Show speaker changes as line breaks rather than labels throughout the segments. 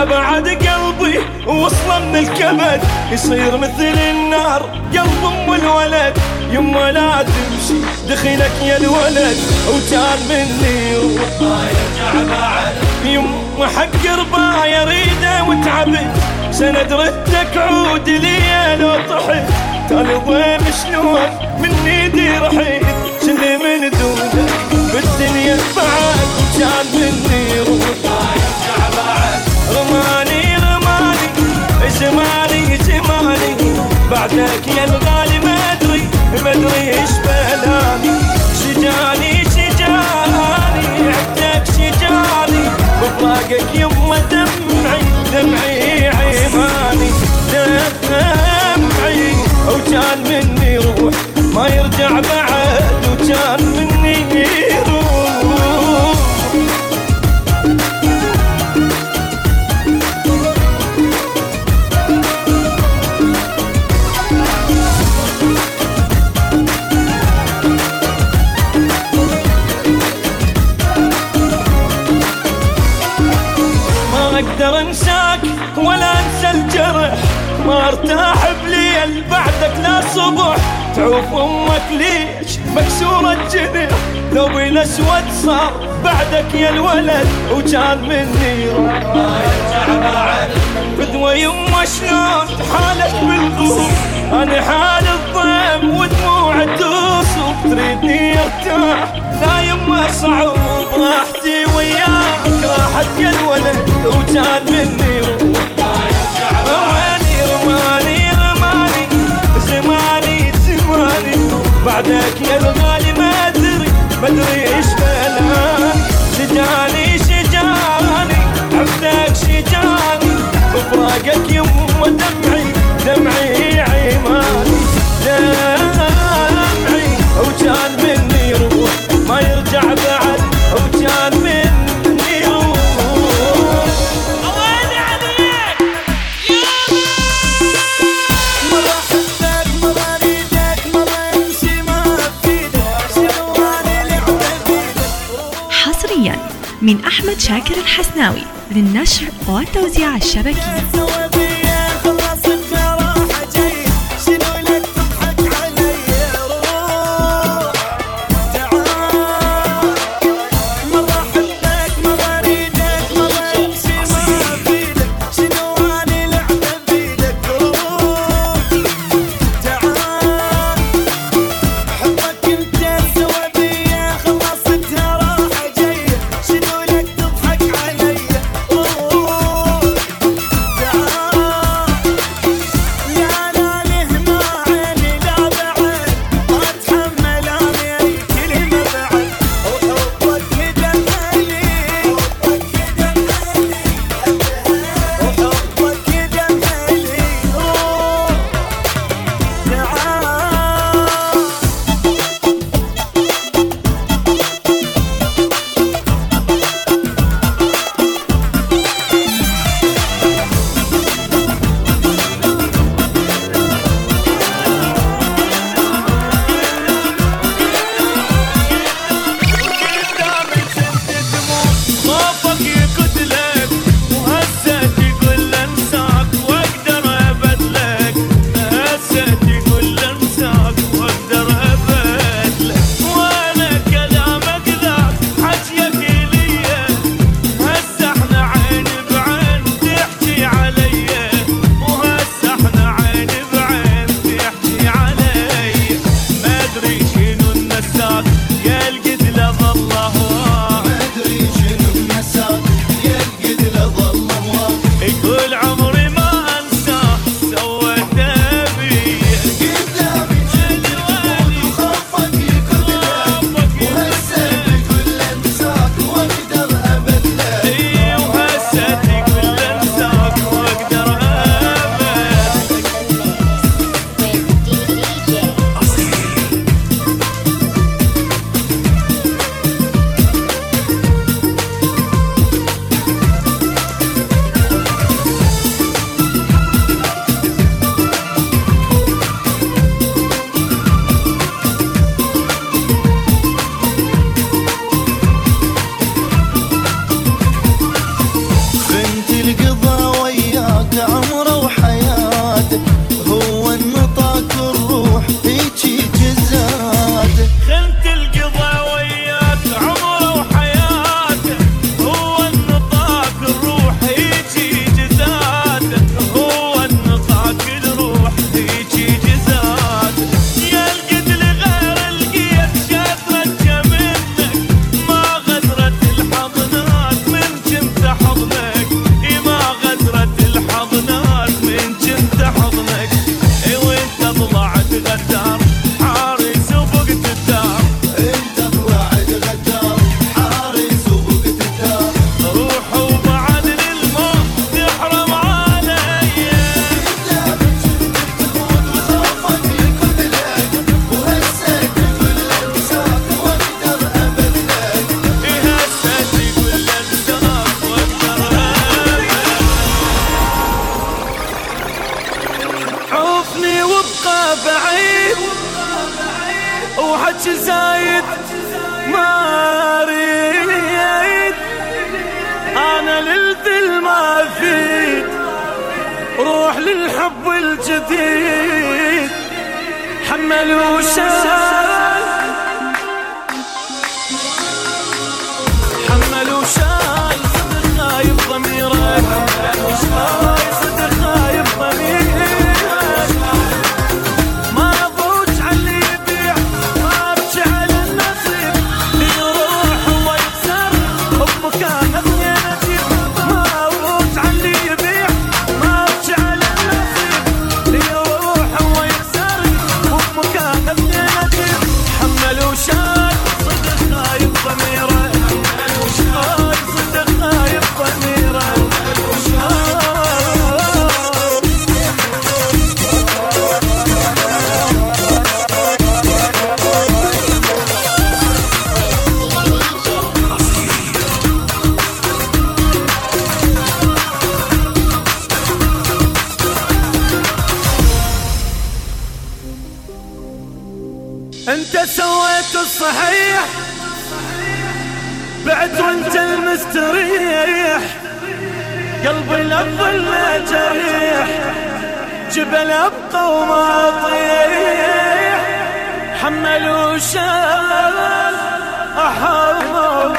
انا بعد قلبي وصله من الكبد يصير مثل النار قلب ام الولد. يما لا تمشي دخلك يا الولد وكان مني يروح ما يرجع بعد. يما حق ربايا ريده وتعبت سند ردك عود لي لو طحت. طالبه شلون من ايدي رحيت شنو من دونك بالدنيا بعد كان مني يروح ما يرجع بعد. رماني زماني زماني بعدك يا الغالي ما ادري ايش بلاني. شجاني عدك شجاني بفراقك يما دمعي عيماني دمعي وكان مني روح ما يرجع بعد وكان مني روح. ما اقدر انساك ولا انسى الجرح ما ارتاح بليل بعدك لا صبح. تعوف امك ليش مكسورة الجنح ثوبي الاسود صار بعدك يا الولد وكان مني ما يرجع بعد. فدوى يما شلون حالك بالقلوب انا حال الضيم ودموع توصف تريدني ارتاح لا يما صعوب راحتي وياك راحت يا الولد وكان مني روح ما يرجع بعد. رماني زماني بعدك يا الغالي ما ادري ايش بلاني. شجاني عبدك شجاني بفراقك يما دمعي عيماني دمعي وكان مني يروح ما يرجع بعد وكان مني يروح. الله عليك مرة حبك مرة اريدك مرة امشي ما بفيدك شنو انا لعبة بيدك.
حصريا من أحمد شاكر الحسناوي للنشر والتوزيع الشبكي.
تعال حكي زايد ما اريد، انا للذل ما افيد، روح للحب الجديد حمل وشال، حمل وشال صدق خايب ضميرك، صدق خايب ضميرك، ما ابوج على اللي يبيع، ما ابكي على النصيب، اللي يروح هو يخسر بمكان اثنين اجيب، ما ابوج على اللي يبيع، ما ابكي على النصيب، اللي يروح هو يخسر بمكان اثنين اجيب، حمل وشال صدق خايب ضميرك، صدق خايب ضميرك. انت سويت الصحيح بعد وانت المستريح، قلبي لظل جريح، جبل ابقى وما اطيح، حمل وشال احرم،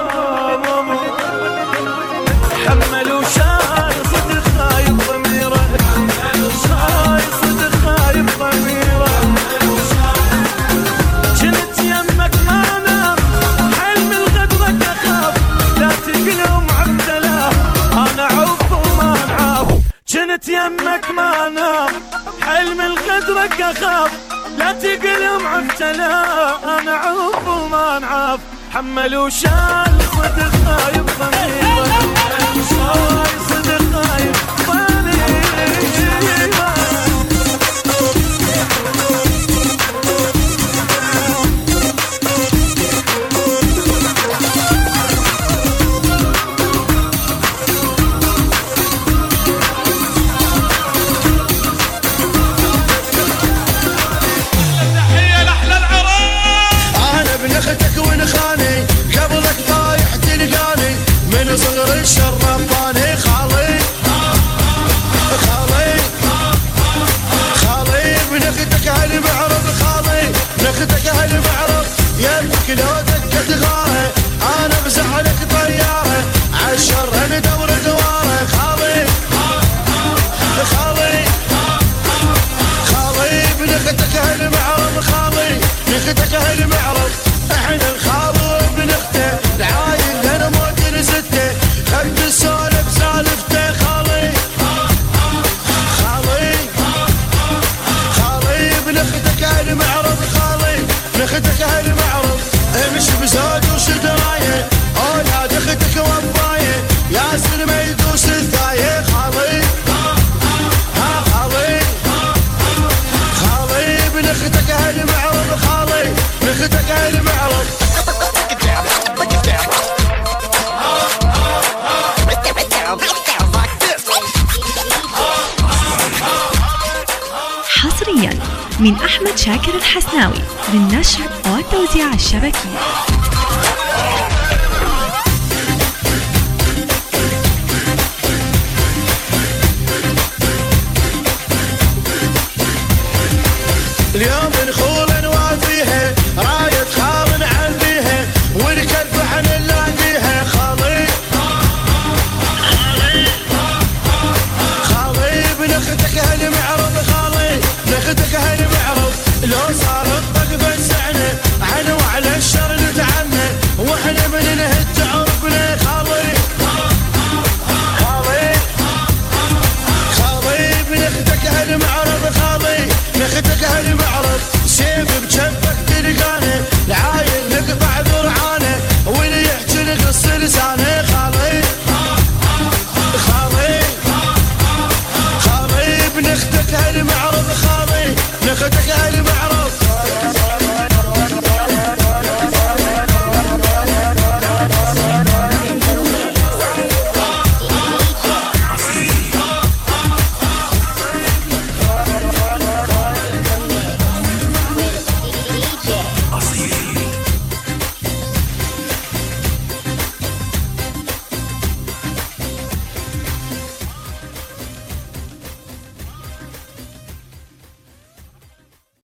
حمل وشال صدق خايب ضميرك، صدق خايب ضميرك، جنت يمك ما نام حلم الغدرك اخاف، لا تقلم عبدله انا عوف وما نعاف، جنت يمك ما نام حلم الغدرك اخاف، لا تقلم عبدله انا عوف وما نعاف، حمل وشال صدق خايب ضميرك، صدق خايب ضميرك. صغر الشرباني خالي خالي خالي بنختك هالمعرض، خالي نختك هالمعرض، يمك لو دكت غاره انا بزعلك طياره، عالشر ندور دواره، خالي خالي خالي بنختك هالمعرض، خالي نختك هالمعرض، احنا الخالي بنخته العايل لنا موت سته، خد السولف سالفته، خالي خالي خالي بنختك هالمعرض، خالي نختك هالمعرض، امشي بزود وش درايه، اولاد اختك وضايه، ياسر ما يدوس الثايه، خالي خالي خالي بنختك هالمعرض، خالي نختك هالمعرض.
حصريا من أحمد شاكر الحسناوي للنشر والتوزيع الشبكي.